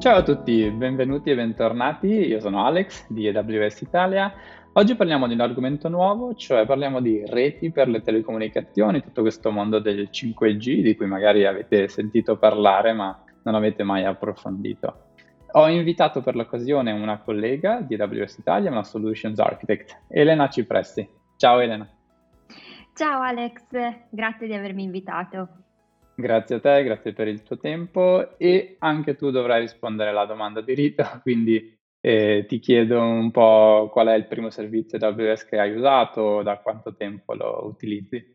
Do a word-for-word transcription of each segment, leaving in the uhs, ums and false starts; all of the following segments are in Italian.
Ciao a tutti, benvenuti e bentornati. Io sono Alex di A W S Italia. Oggi parliamo di un argomento nuovo, cioè parliamo di reti per le telecomunicazioni, tutto questo mondo del cinque G di cui magari avete sentito parlare ma non avete mai approfondito. Ho invitato per l'occasione una collega di A W S Italia, una Solutions Architect, Elena Cipressi. Ciao Elena. Ciao Alex, grazie di avermi invitato. Grazie a te, grazie per il tuo tempo e anche tu dovrai rispondere alla domanda di rito, quindi eh, ti chiedo un po' qual è il primo servizio A W S che hai usato, da quanto tempo lo utilizzi.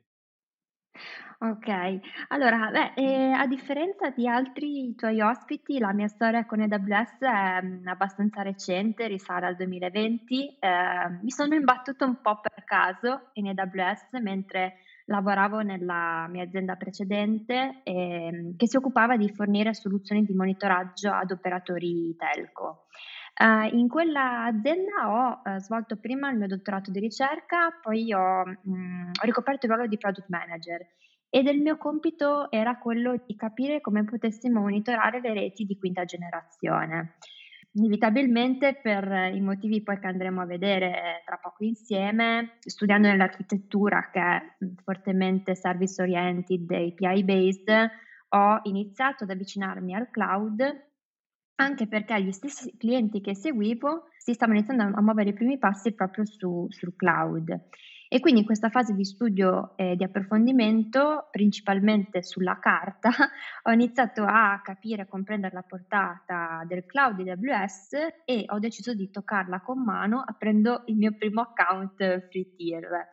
Okay, allora beh, ehm, a differenza di altri tuoi ospiti, la mia storia con A W S è, mhmm, abbastanza recente, risale al duemilaventi. Ehm, mi sono imbattuta un po' per caso in A W S mentre lavoravo nella mia azienda precedente, ehm, che si occupava di fornire soluzioni di monitoraggio ad operatori telco. Ehm, in quella azienda ho, ehm, svolto prima il mio dottorato di ricerca, poi ho mhmm, ho ricoperto il ruolo di product manager ed il mio compito era quello di capire come potessimo monitorare le reti di quinta generazione. Inevitabilmente per i motivi poi che andremo a vedere tra poco insieme, studiando nell'architettura che è, mhmm, fortemente service oriented e A P I based, ho iniziato ad avvicinarmi al cloud, anche perché gli stessi clienti che seguivo si stavano iniziando a muovere i primi passi proprio su sul cloud. E quindi in questa fase di studio e di approfondimento, principalmente sulla carta, ho iniziato a capire e comprendere la portata del cloud di A W S e ho deciso di toccarla con mano aprendo il mio primo account free tier.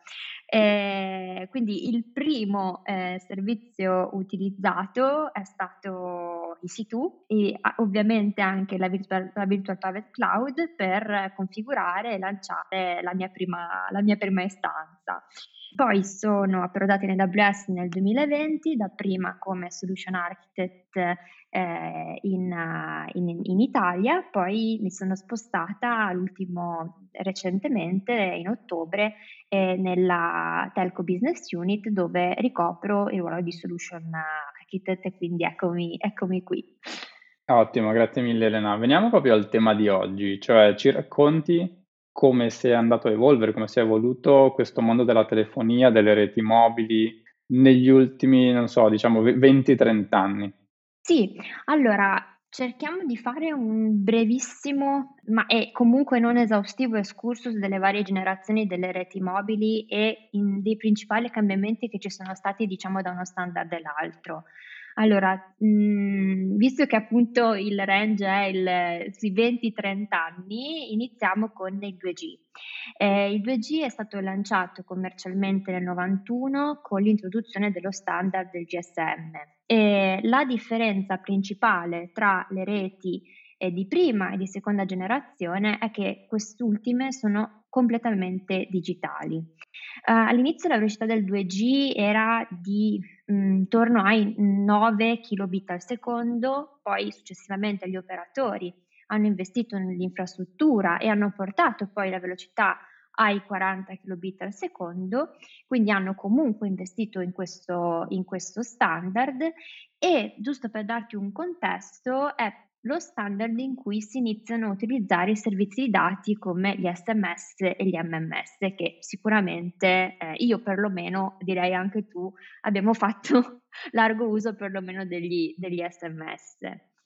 Ehm, quindi il primo, ehm, servizio utilizzato è stato E C due e a ovviamente anche la virtual la Virtual Private Cloud per configurare e lanciare la mia prima la mia prima istanza. Poi sono approdata in A W S nel duemilaventi, dapprima come solution architect, ehm, in in in Italia, poi mi sono spostata l'ultimo recentemente, in ottobre, ehm, nella Telco Business Unit dove ricopro il ruolo di solution architect e quindi eccomi eccomi qui. Ottimo, grazie mille Elena. Veniamo proprio al tema di oggi, cioè ci racconti come si è andato a evolvere, come si è evoluto questo mondo della telefonia, delle reti mobili negli ultimi, non so, diciamo ve venti, trenta anni. Sì, allora cerchiamo di fare un brevissimo, ma e comunque non esaustivo excursus delle varie generazioni delle reti mobili e in dei principali cambiamenti che ci sono stati, diciamo, da uno standard all'altro. Allora, mhmm, visto che appunto il range è il sui venti, trenta anni, iniziamo con il due G. Ehm, il due G è stato lanciato commercialmente nel novantuno con l'introduzione dello standard del G S M. E la differenza principale tra le reti, ehm, di prima e di seconda generazione è che quest'ultime sono completamente digitali. Uhm, all'inizio la velocità del due G era di, mhmm, intorno ai nove kilobit al secondo, poi successivamente gli operatori hanno investito nell'infrastruttura e hanno portato poi la velocità ai quaranta kilobit al secondo, quindi hanno comunque investito in questo in questo standard e, giusto per darti un contesto, è lo standard in cui si iniziano a utilizzare i servizi di dati come gli S M S e gli M M S che sicuramente, ehm, io perlomeno, direi anche tu, abbiamo fatto largo uso perlomeno degli degli S M S.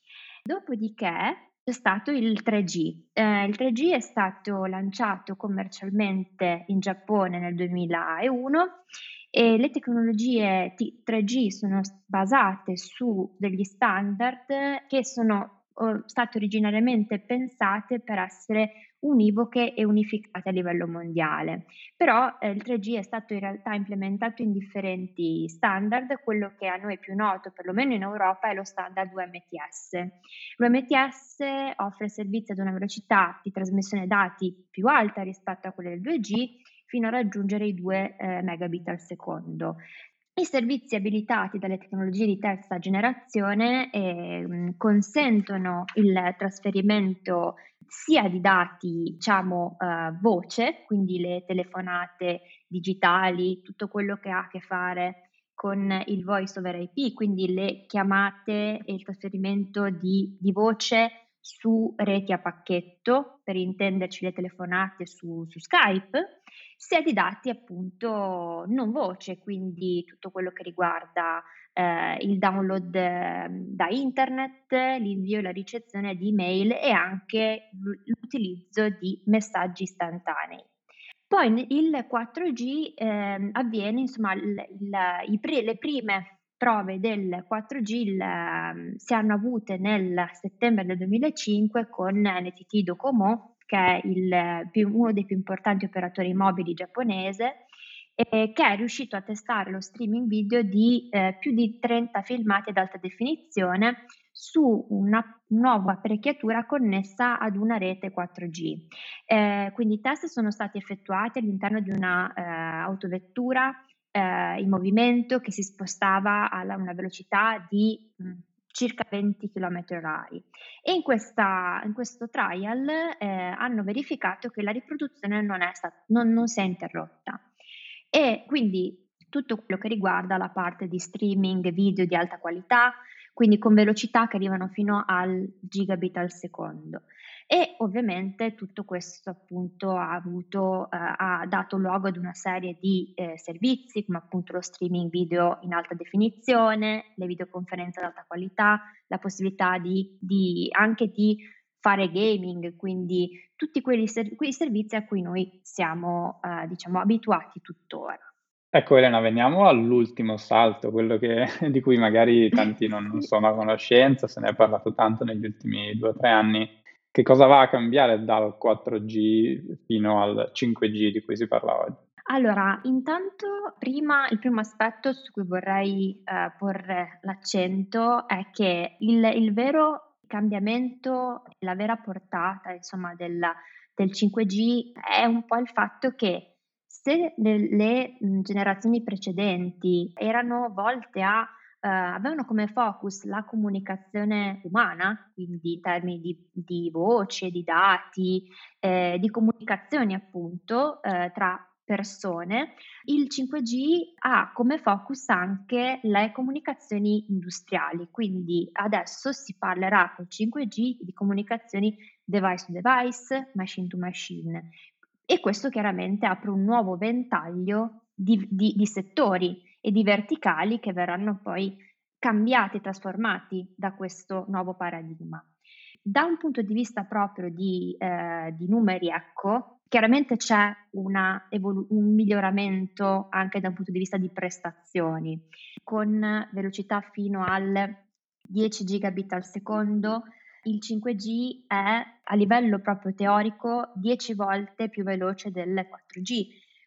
Dopodiché c'è stato il tre G. Ehm, il tre G è stato lanciato commercialmente in Giappone nel duemilauno e le tecnologie T tre G sono s basate su degli standard che sono, uhm, state originariamente pensate per essere univoche e unificate a livello mondiale. Però, ehm, il tre G è stato in realtà implementato in differenti standard, quello che a noi è più noto, perlomeno in Europa, è lo standard U M T S. L'U M T S offre servizi ad una velocità di trasmissione dati più alta rispetto a quella del due G, fino a raggiungere i due, ehm, megabit al secondo. I servizi abilitati dalle tecnologie di terza generazione, ehm, consentono il trasferimento sia di dati, diciamo, uhm, voce, quindi le telefonate digitali, tutto quello che ha a che fare con il voice over I P, quindi le chiamate e il trasferimento di di voce su reti a pacchetto, per intenderci le telefonate su su Skype, sia di dati appunto non voce, quindi tutto quello che riguarda, ehm, il download ehm, da internet, l'invio e la ricezione di email e anche l'u l'utilizzo di messaggi istantanei. Poi n il quattro G, ehm, avviene insomma il il i pri le prime prove del quattro G il mhmm, si hanno avute nel settembre del duemilacinque con N T T Docomo, che è il più uno dei più importanti operatori mobili giapponese, ehm, che è riuscito a testare lo streaming video di, ehm, più di trenta filmati ad alta definizione su una nuova apparecchiatura connessa ad una rete quattro G. Ehm, quindi i test sono stati effettuati all'interno di una, ehm, autovettura, ehm, in movimento che si spostava alla una velocità di, mhmm, circa venti chilometri orari e in questa in questo trial, ehm, hanno verificato che la riproduzione non è sta non non si è interrotta. E quindi tutto quello che riguarda la parte di streaming video di alta qualità, quindi con velocità che arrivano fino al gigabit al secondo. E ovviamente tutto questo appunto ha avuto ehm, ha dato luogo ad una serie di, ehm, servizi, come appunto lo streaming video in alta definizione, le videoconferenze ad alta qualità, la possibilità di di anche di fare gaming, quindi tutti quelli ser quei servizi a cui noi siamo, ehm, diciamo abituati tuttora. Ecco Elena, veniamo all'ultimo salto, quello che di cui magari tanti non non sono a conoscenza, se ne è parlato tanto negli ultimi due o tre anni. Che cosa va a cambiare dal quattro G fino al cinque G di cui si parla oggi? Allora, intanto prima il primo aspetto su cui vorrei, ehm, porre l'accento è che il il vero cambiamento, la vera portata insomma della del cinque G è un po' il fatto che se nelle, mhmm, generazioni precedenti erano volte a ehm, avevano come focus la comunicazione umana, quindi in termini di di voce, di dati, ehm, di comunicazioni appunto, ehm, tra persone, il cinque G ha come focus anche le comunicazioni industriali, quindi adesso si parlerà col cinque G di comunicazioni device to device, machine to machine e questo chiaramente apre un nuovo ventaglio di di di settori e di verticali che verranno poi cambiati e trasformati da questo nuovo paradigma. Da un punto di vista proprio di ehm, di numeri, ecco, chiaramente c'è una evolu un miglioramento anche da un punto di vista di prestazioni, con velocità fino al dieci gigabit al secondo. Il cinque G è, a livello proprio teorico, dieci volte più veloce del quattro G.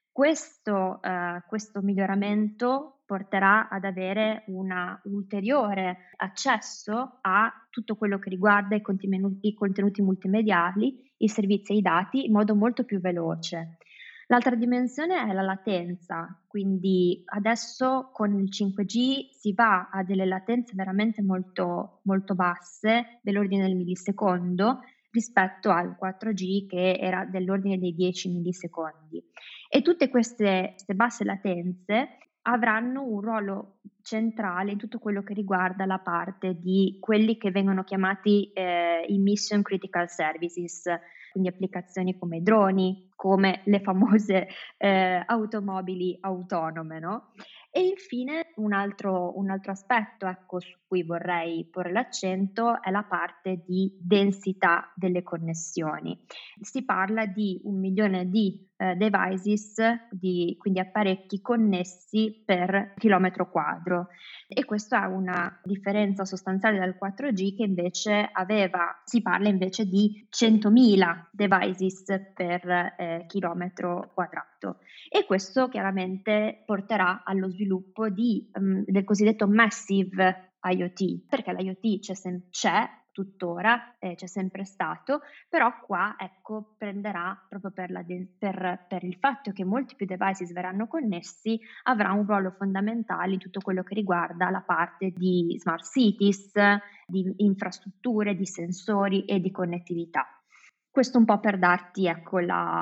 Questo ehm, questo miglioramento porterà ad avere una ulteriore accesso a tutto quello che riguarda i contimenu i contenuti multimediali, i servizi e i dati in modo molto più veloce. L'altra dimensione è la latenza, quindi adesso con il cinque G si va a delle latenze veramente molto molto basse, dell'ordine del millisecondo, rispetto al quattro G che era dell'ordine dei dieci millisecondi. E tutte queste queste basse latenze avranno un ruolo centrale in tutto quello che riguarda la parte di quelli che vengono chiamati, ehm, i mission critical services, quindi applicazioni come i droni, come le famose, ehm, automobili autonome, no, e infine un altro un altro aspetto, ecco, su cui vorrei porre l'accento è la parte di densità delle connessioni. Si parla di un milione di, ehm, devices, di quindi apparecchi connessi per chilometro quadro e questo ha una differenza sostanziale dal quattro G che invece aveva si parla invece di centomila devices per, ehm, chilometro quadrato e questo chiaramente porterà allo sviluppo di, mhmm, del cosiddetto massive IoT, perché l'IoT c'è sem c'è tuttora, ehm, c'è sempre stato, però qua, ecco, prenderà proprio per la den per per il fatto che molti più devices verranno connessi, avrà un ruolo fondamentale in tutto quello che riguarda la parte di smart cities, di infrastrutture, di sensori e di connettività. Questo un po' per darti, ecco,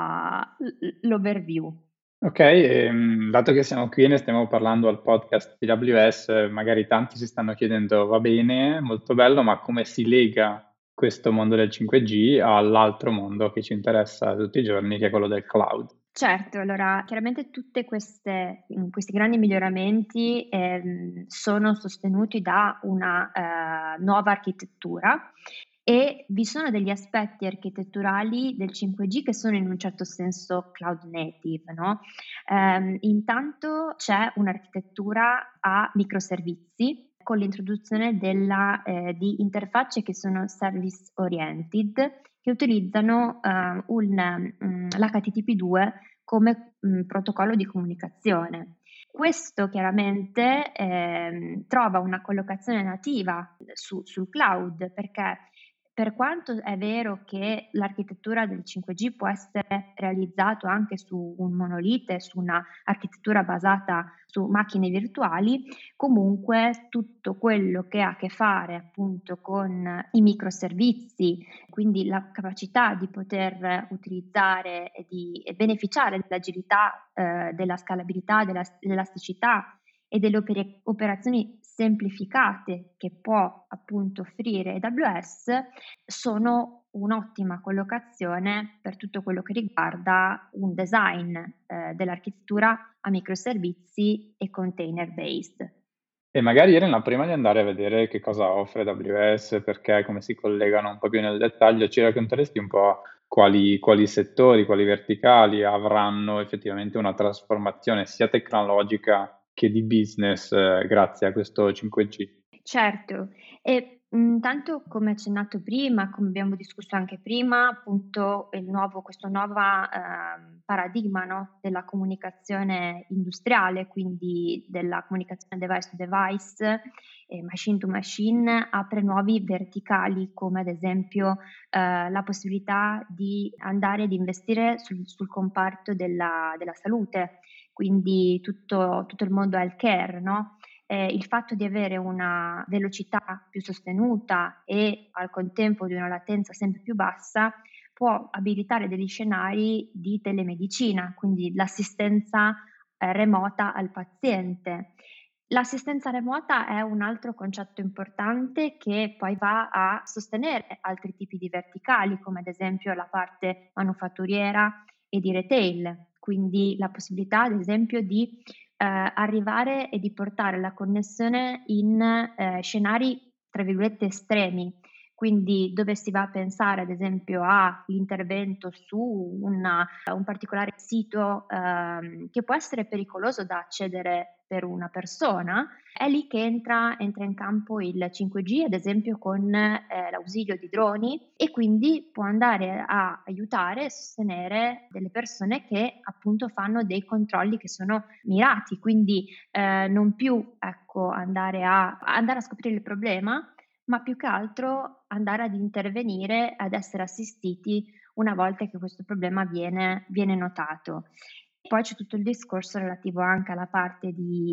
la l l'overview. Okay, ehm, dato che siamo qui e ne stiamo parlando al podcast di A W S, magari tanti si stanno chiedendo: "Va bene, molto bello, ma come si lega questo mondo del cinque G all'altro mondo che ci interessa tutti i giorni, che è quello del cloud. Certo, allora chiaramente tutte queste mhmm, questi grandi miglioramenti, ehm, sono sostenuti da una, ehm, nuova architettura e vi sono degli aspetti architetturali del cinque G che sono in un certo senso cloud native, no, ehm, intanto c'è un'architettura a microservizi con l'introduzione della ehm, di interfacce che sono service oriented, che utilizzano, ehm, un mhmm, l'H T T P due come, mhmm, protocollo di comunicazione. Questo chiaramente, ehm, trova una collocazione nativa su sul cloud, perché per quanto è vero che l'architettura del cinque G può essere realizzato anche su un monolite, su una architettura basata su macchine virtuali, comunque tutto quello che ha a che fare appunto con i microservizi, quindi la capacità di poter utilizzare e di e beneficiare dell'agilità, ehm, della scalabilità, della s dell'elasticità e delle opere operazioni semplificate che può appunto offrire A W S, sono un'ottima collocazione per tutto quello che riguarda un design, ehm, dell'architettura a microservizi e container based. E magari Irene, prima di andare a vedere che cosa offre A W S, perché, come si collegano un po' più nel dettaglio, ci racconteresti un po' quali, quali settori, quali verticali avranno effettivamente una trasformazione sia tecnologica che di business, eh, grazie a questo cinque G? Certo, e intanto come accennato prima, come abbiamo discusso anche prima, appunto il nuovo questo nuova, ehm, paradigma, no, della comunicazione industriale, quindi della comunicazione device to device e machine to machine, apre nuovi verticali come ad esempio, ehm, la possibilità di andare ad investire sul sul comparto della della salute, quindi tutto tutto il mondo healthcare, no, ehm, il fatto di avere una velocità più sostenuta e al contempo di una latenza sempre più bassa, può abilitare degli scenari di telemedicina, quindi l'assistenza, ehm, remota al paziente. L'assistenza remota è un altro concetto importante che poi va a sostenere altri tipi di verticali, come ad esempio la parte manufatturiera e di retail, quindi la possibilità ad esempio di ehm, arrivare e di portare la connessione in, ehm, scenari tra virgolette "estremi", quindi dove si va a pensare ad esempio all'intervento su una un particolare sito, ehm, che può essere pericoloso da accedere per una persona, è lì che entra entra in campo il cinque G, ad esempio con, ehm, l'ausilio di droni e quindi può andare a aiutare e sostenere delle persone che appunto fanno dei controlli che sono mirati, quindi, ehm, non più, ecco, andare a andare a scoprire il problema, ma più che altro andare ad intervenire, ad essere assistiti una volta che questo problema viene viene notato. Poi c'è tutto il discorso relativo anche alla parte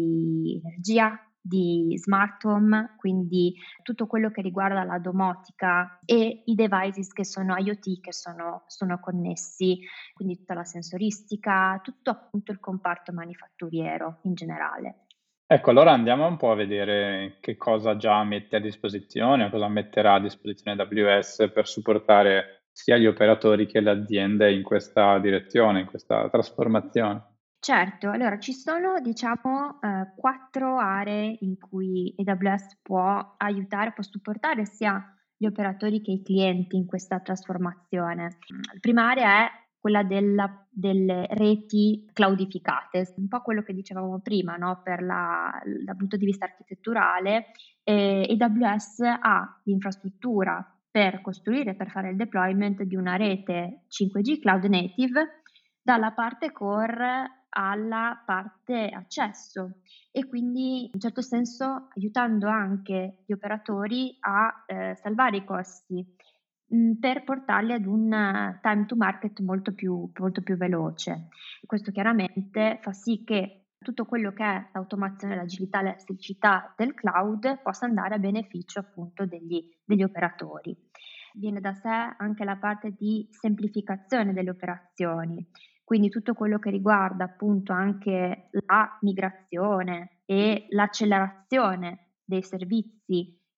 di energia, di smart home, quindi tutto quello che riguarda la domotica e i devices che sono IoT che sono sono connessi, quindi tutta la sensoristica, tutto appunto il comparto manifatturiero in generale. Ecco, allora andiamo un po' a vedere che cosa già mette a disposizione, o cosa metterà a disposizione A W S per supportare sia gli operatori che le aziende in questa direzione, in questa trasformazione. Certo, allora ci sono diciamo, ehm, quattro aree in cui A W S può aiutare, può supportare sia gli operatori che i clienti in questa trasformazione. Mhmm, la prima area è quella della delle reti cloudificate, un po' quello che dicevamo prima, no, per la dal punto di vista architetturale, ehm, A W S ha l'infrastruttura per costruire, per fare il deployment di una rete cinque G cloud native, dalla parte core alla parte accesso e quindi in un certo senso aiutando anche gli operatori a, ehm, salvare i costi, mhmm, per portarli ad un eh, time to market molto più molto più veloce. Questo chiaramente fa sì che tutto quello che è l'automazione, l'agilità, l'elasticità del cloud possa andare a beneficio appunto degli degli operatori. Viene da sé anche la parte di semplificazione delle operazioni, quindi tutto quello che riguarda appunto anche la migrazione e l'accelerazione dei servizi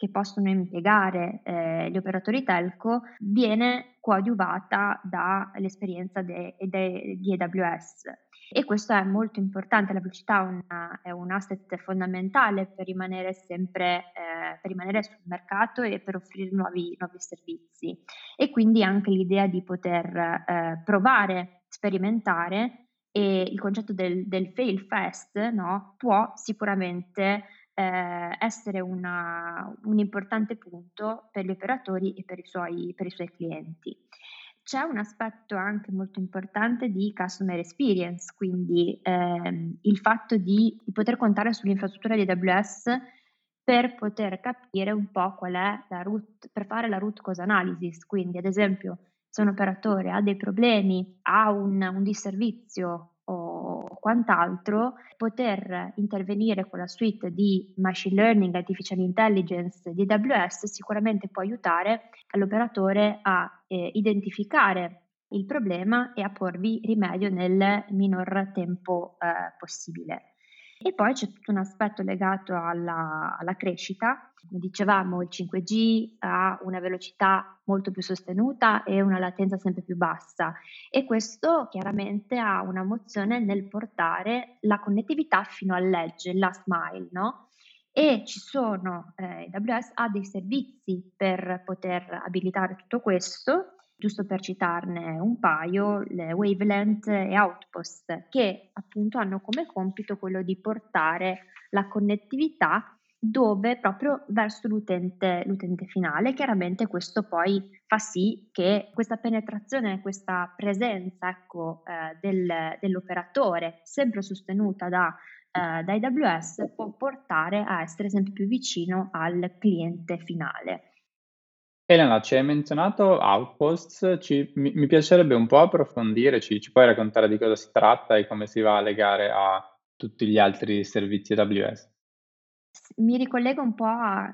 che possono impiegare eh, gli operatori telco viene coadiuvata dall'esperienza de- de- di A W S. E questo è molto importante, la velocità è, una- è un asset fondamentale per rimanere sempre, eh, per rimanere sul mercato e per offrire nuovi, nuovi servizi. E quindi anche l'idea di poter eh, provare, sperimentare, e il concetto del, del fail fast, no, può sicuramente eh, essere una- un importante punto per gli operatori e per i suoi, per i suoi clienti. C'è un aspetto anche molto importante di customer experience, quindi ehm, il fatto di, di poter contare sull'infrastruttura di A W S per poter capire un po' qual è la root, per fare la root cause analysis. Quindi, ad esempio, se un operatore ha dei problemi, ha un, un disservizio o quant'altro, poter intervenire con la suite di machine learning, artificial intelligence di A W S sicuramente può aiutare l'operatore a eh, identificare il problema e a porvi rimedio nel minor tempo eh, possibile. E poi c'è tutto un aspetto legato alla, alla crescita. Come dicevamo, il cinque G ha una velocità molto più sostenuta e una latenza sempre più bassa, e questo chiaramente ha una mozione nel portare la connettività fino all'edge, il last mile, no? E ci sono, eh, A W S ha dei servizi per poter abilitare tutto questo. Giusto per citarne un paio, le Wavelength e Outpost, che appunto hanno come compito quello di portare la connettività dove proprio verso l'utente, l'utente finale. Chiaramente questo poi fa sì che questa penetrazione, questa presenza, ecco, eh, del- dell'operatore, sempre sostenuta da, eh, da A W S, può portare a essere sempre più vicino al cliente finale. Elena, ci hai menzionato Outposts, ci- mi, mi piacerebbe un po' approfondire, ci, ci puoi raccontare di cosa si tratta e come si va a legare a tutti gli altri servizi A W S? S Mi ricollego un po'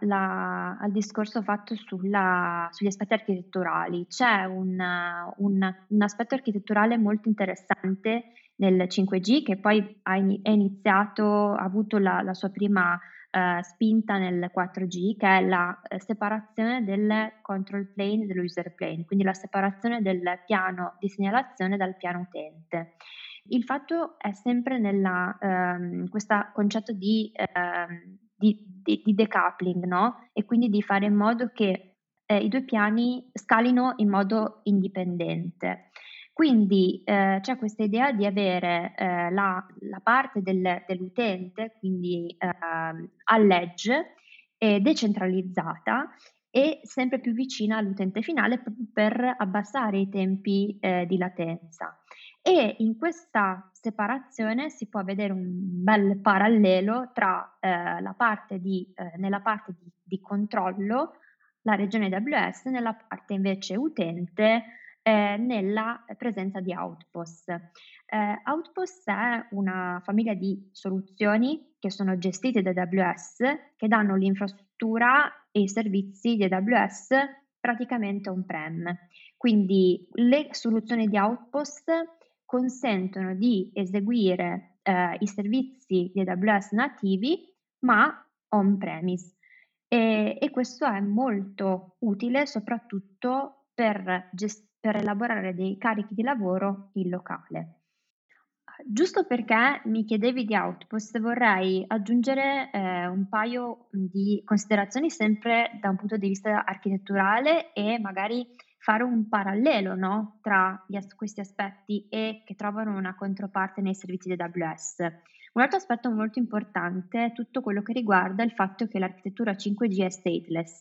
alla al discorso fatto sulla sugli aspetti architetturali. C'è un un un aspetto architetturale molto interessante nel cinque G, che poi ha ini è iniziato ha avuto la la sua prima, ehm, spinta nel quattro G, che è la, ehm, separazione del control plane dello user plane, quindi la separazione del piano di segnalazione dal piano utente. Il fatto è sempre nella, ehm, questa concetto di, ehm, di, di- di decoupling, no? E quindi di fare in modo che eh, i due piani scalino in modo indipendente. Quindi eh, c'è questa idea di avere eh, la, la parte del- dell'utente, quindi ehm, all'edge, eh, decentralizzata e sempre più vicina all'utente finale proprio per abbassare i tempi eh, di latenza. E in questa separazione si può vedere un bel parallelo tra eh, la parte di, eh, nella parte di, di controllo, la regione A W S, nella parte invece utente, eh, nella presenza di Outpost. Eh, Outpost è una famiglia di soluzioni che sono gestite da A W S, che danno l'infrastruttura e i servizi di A W S praticamente on-prem. Quindi le soluzioni di Outpost consentono di eseguire eh, i servizi di A W S nativi, ma on-premise. E, e questo è molto utile soprattutto per, gest- per elaborare dei carichi di lavoro in locale. Giusto perché mi chiedevi di Outpost, vorrei aggiungere eh, un paio di considerazioni sempre da un punto di vista architetturale e magari fare un parallelo, no, tra gli as- questi aspetti e che trovano una controparte nei servizi di A W S. Un altro aspetto molto importante è tutto quello che riguarda il fatto che l'architettura cinque G è stateless.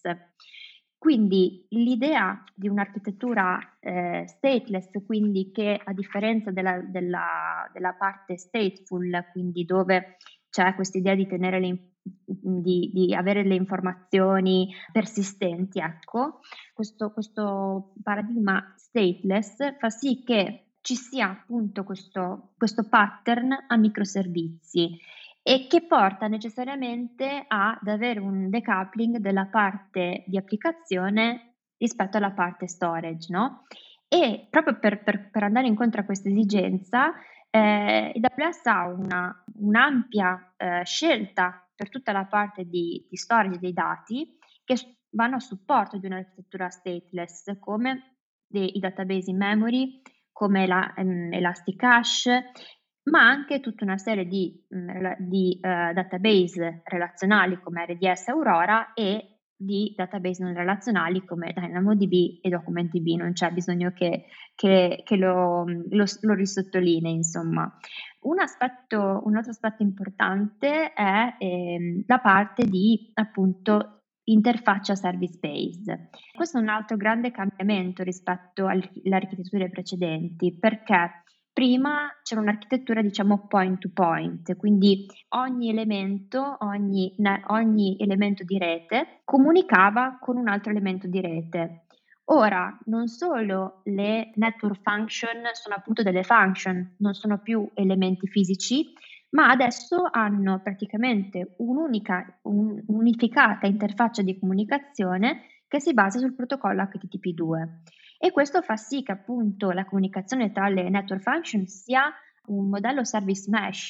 Quindi l'idea di un'architettura eh, stateless, quindi che a differenza della, della- della parte stateful, quindi dove c'è questa idea di tenere le, in- di, di avere le informazioni persistenti, ecco, questo, questo paradigma stateless fa sì che ci sia appunto questo, questo pattern a microservizi e che porta necessariamente ad avere un decoupling della parte di applicazione rispetto alla parte storage, no? E proprio per, per- per andare incontro a questa esigenza, eh, A W S ha una, un'ampia eh, scelta per tutta la parte di, di storage dei dati che s- vanno a supporto di un'architettura stateless, come dei- i database in memory, come la ehm, Elasticache, ma anche tutta una serie di, mh, rela- di, eh, database relazionali come R D S Aurora e di database non relazionali come DynamoDB e DocumentDB. Non c'è bisogno che, che- che lo, lo, lo risottolinei, insomma. Un aspetto, un altro aspetto importante è ehm, la parte di appunto interfaccia service based. Questo è un altro grande cambiamento rispetto al- alle architetture precedenti, perché prima c'era un'architettura, diciamo, point to point, quindi ogni elemento, ogni, ne- ogni elemento di rete comunicava con un altro elemento di rete. Ora, non solo le network function sono appunto delle function, non sono più elementi fisici, ma adesso hanno praticamente un'unica, un- un'unificata interfaccia di comunicazione che si basa sul protocollo H T T P due. E questo fa sì che appunto la comunicazione tra le network function sia un modello service mesh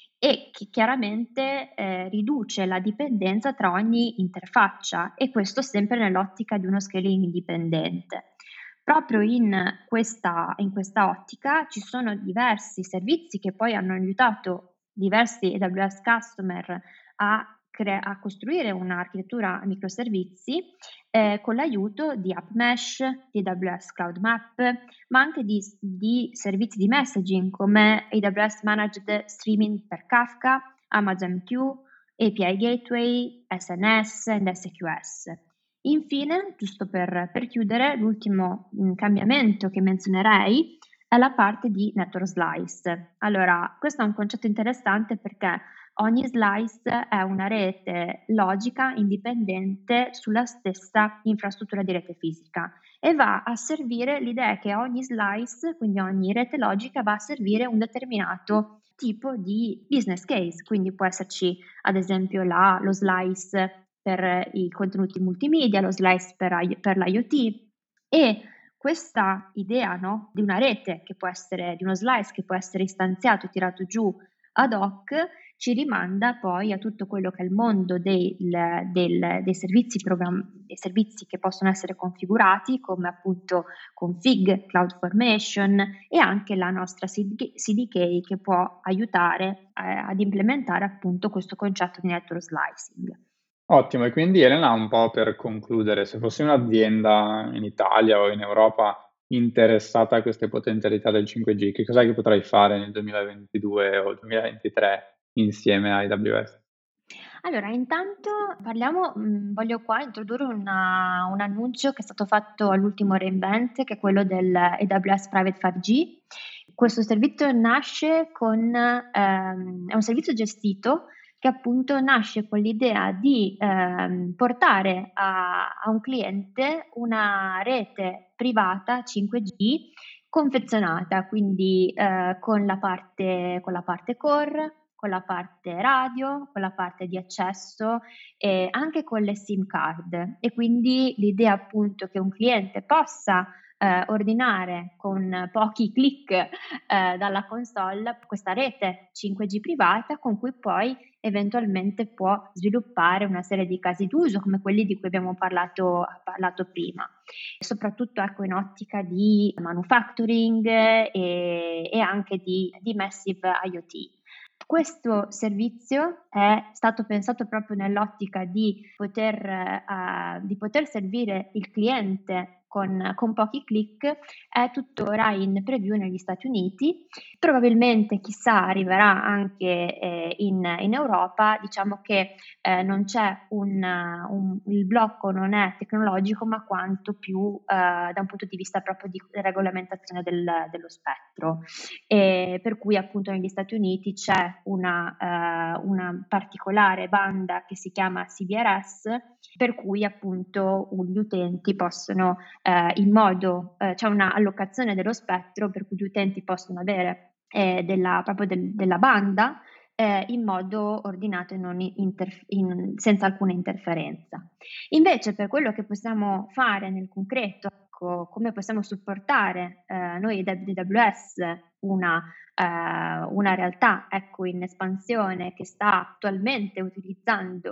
e che chiaramente eh, riduce la dipendenza tra ogni interfaccia, e questo sempre nell'ottica di uno scaling indipendente. Proprio in questa, in questa ottica ci sono diversi servizi che poi hanno aiutato diversi A W S customer a, cre- a costruire un'architettura a microservizi eh, con l'aiuto di AppMesh, di A W S Cloud Map, ma anche di, di servizi di messaging come A W S Managed Streaming per Kafka, Amazon Q, A P I Gateway, S N S e S Q S. Infine, giusto per, per chiudere, l'ultimo mh, cambiamento che menzionerei è la parte di network slice. Allora, questo è un concetto interessante perché ogni slice è una rete logica indipendente sulla stessa infrastruttura di rete fisica e va a servire l'idea che ogni slice, quindi ogni rete logica, va a servire un determinato tipo di business case. Quindi può esserci ad esempio la, lo slice per i contenuti multimedia, lo slice per, I- per l'IoT, e questa idea, no, di una rete che può essere, di uno slice che può essere istanziato e tirato giù ad hoc, ci rimanda poi a tutto quello che è il mondo del, del, dei, servizi program- dei servizi che possono essere configurati, come appunto config, CloudFormation e anche la nostra C D K che può aiutare eh, ad implementare appunto questo concetto di network slicing. Ottimo, e quindi Elena, un po' per concludere, se fossi un'azienda in Italia o in Europa interessata a queste potenzialità del cinque G, che cos'è che potrai fare nel duemilaventidue o duemilaventitré insieme a A W S? Allora, intanto parliamo, mh, voglio qua introdurre una- un annuncio che è stato fatto all'ultimo reInvent, che è quello del A W S Private cinque G. Questo servizio nasce con, ehm, è un servizio gestito che appunto nasce con l'idea di ehm, portare a, a un cliente una rete privata cinque G confezionata, quindi eh, con la parte, con la parte core, con la parte radio, con la parte di accesso e anche con le SIM card. E quindi l'idea appunto che un cliente possa eh, ordinare con pochi clic eh, dalla console questa rete cinque G privata con cui poi eventualmente può sviluppare una serie di casi d'uso come quelli di cui abbiamo parlato, parlato prima, soprattutto ecco, in ottica di manufacturing e, e anche di, di massive IoT. Questo servizio è stato pensato proprio nell'ottica di poter, eh, di poter servire il cliente con, con pochi clic, è tuttora in preview negli Stati Uniti, probabilmente chissà arriverà anche eh, in, in Europa. Diciamo che eh, non c'è un, un, il blocco non è tecnologico ma quanto più eh, da un punto di vista proprio di regolamentazione del, dello spettro, e per cui appunto negli Stati Uniti c'è una, eh, una particolare banda che si chiama C B R S, per cui appunto gli utenti possono eh, in modo, eh, c'è una allocazione dello spettro per cui gli utenti possono avere eh, della, proprio del, della banda eh, in modo ordinato e non interf- in, senza alcuna interferenza. Invece per quello che possiamo fare nel concreto, ecco, come possiamo supportare eh, noi da A W S una, eh, una realtà ecco, in espansione che sta attualmente utilizzando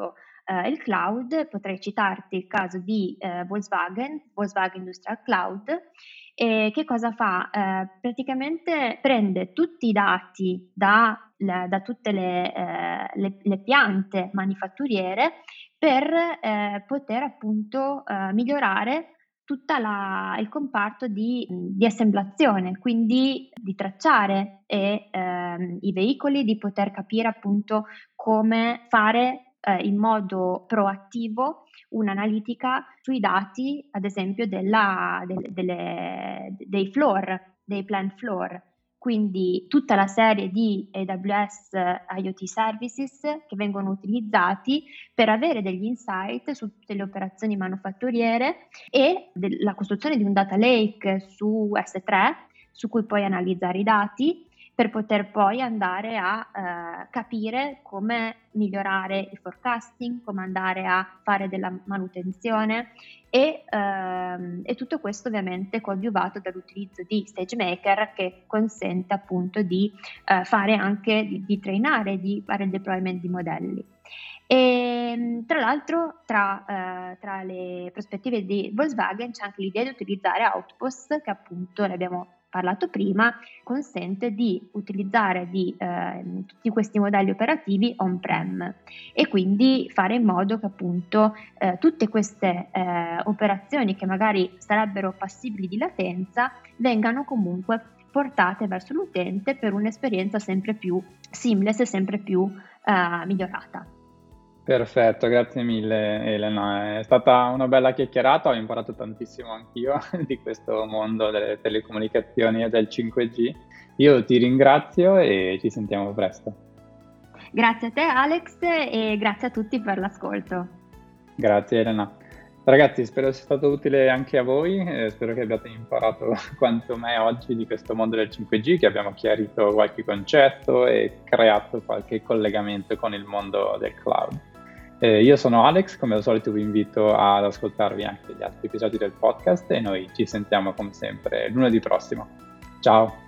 eh, il cloud, potrei citarti il caso di eh, Volkswagen, Volkswagen Industrial Cloud. E che cosa fa? Eh, praticamente prende tutti i dati da, la- da tutte le, eh, le- le piante manifatturiere per eh, poter appunto eh, migliorare tutto il comparto di, di assemblazione, quindi di tracciare e, ehm, i veicoli, di poter capire appunto come fare eh, in modo proattivo un'analitica sui dati, ad esempio, della, del- delle- dei floor, dei plant floor. Quindi tutta la serie di A W S IoT Services che vengono utilizzati per avere degli insight su tutte le operazioni manufatturiere e de- la costruzione di un data lake su S tre su cui puoi analizzare i dati per poter poi andare a eh, capire come migliorare il forecasting, come andare a fare della manutenzione e, ehm, e tutto questo ovviamente coadiuvato dall'utilizzo di SageMaker che consente appunto di eh, fare anche, di, di trainare, di fare il deployment di modelli. E tra l'altro tra, eh, tra le prospettive di Volkswagen c'è anche l'idea di utilizzare Outpost che appunto ne abbiamo parlato prima, consente di utilizzare di, eh, tutti questi modelli operativi on-prem e quindi fare in modo che appunto eh, tutte queste eh, operazioni che magari sarebbero passibili di latenza vengano comunque portate verso l'utente per un'esperienza sempre più seamless e sempre più eh, migliorata. Perfetto, grazie mille Elena, è stata una bella chiacchierata, ho imparato tantissimo anch'io di questo mondo delle telecomunicazioni e del cinque G. Io ti ringrazio e ci sentiamo presto. Grazie a te Alex e grazie a tutti per l'ascolto. Grazie Elena. Ragazzi, spero sia stato utile anche a voi, eh, spero che abbiate imparato quanto me oggi di questo mondo del cinque G, che abbiamo chiarito qualche concetto e creato qualche collegamento con il mondo del cloud. Eh, io sono Alex, come al solito vi invito ad ascoltarvi anche gli altri episodi del podcast e noi ci sentiamo come sempre lunedì prossimo. Ciao!